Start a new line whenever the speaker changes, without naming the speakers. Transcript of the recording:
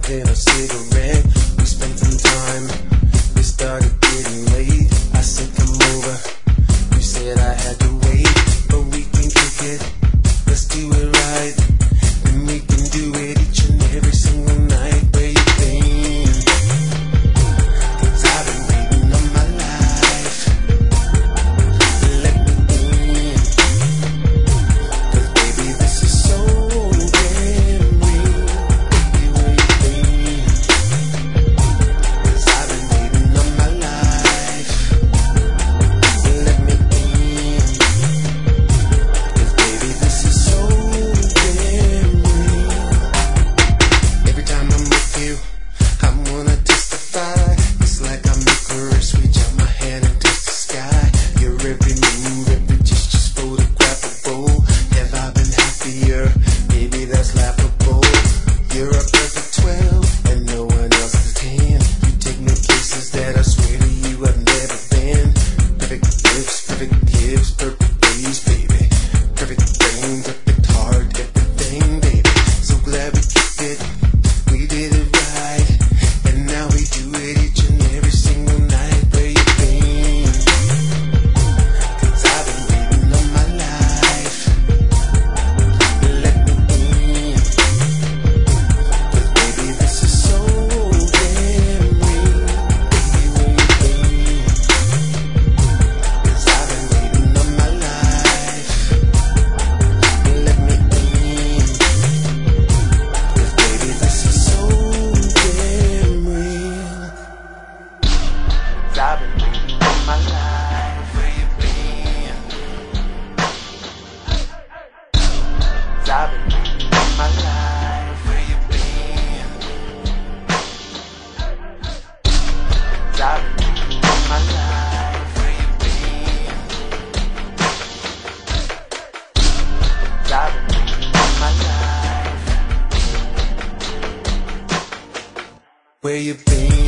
then a cigarette. We spent some time, it started getting late. I said come over, you said I had to wait. But we can kick it, let's do it right. And we can do it each and every single night. Where you been? 'Cause I've been waiting all my life. Let me in, 'cause baby this is so damn real. Baby where you been? 'Cause I've been waiting all my life. Let me in, 'cause baby this is so damn real. Every time I'm with you, I wanna testify. It's like I'm Icarus, reach out my hand and touch the sky. Your every move, every gesture's photographable. Have I been happier? Maybe that's laughable. You're a perfect 12 and no one else is 10. You take me places that I swear to you I've never been. Perfect lips, perfect hips, perfect ways, baby. Perfect brain, perfect heart, everything, baby. So glad we kicked it, we did it right. And now we do it each and every single night. Where you been? 'Cause I've been waiting all my life. Let me in, 'cause baby this is so damn real. Baby where you been? 'Cause I've been waiting all my life. Let me in, 'cause baby this is so damn real. 'Cause I've been waiting all my life. Where you been? 'Cause I've been waiting all my life. Where you been? 'Cause I've been waiting all my life. Where you been? 'Cause I've been waiting all my life. Where you been?